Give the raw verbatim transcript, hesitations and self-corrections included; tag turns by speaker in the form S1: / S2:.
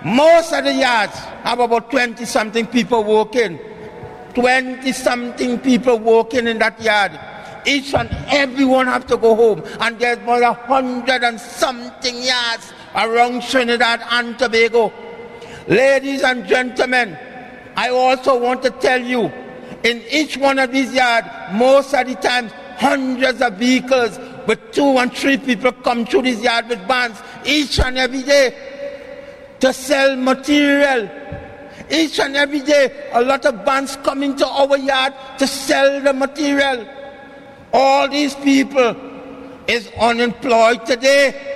S1: Most of the yards have about twenty-something people working. twenty-something people working in that yard. Each and everyone have to go home. And there's more than one hundred and something yards around Trinidad and Tobago. Ladies and gentlemen, I also want to tell you, in each one of these yards, most of the time, hundreds of vehicles with two and three people come through this yard with vans each and every day to sell material. Each and every day, a lot of vans come into our yard to sell the material. All these people is unemployed today.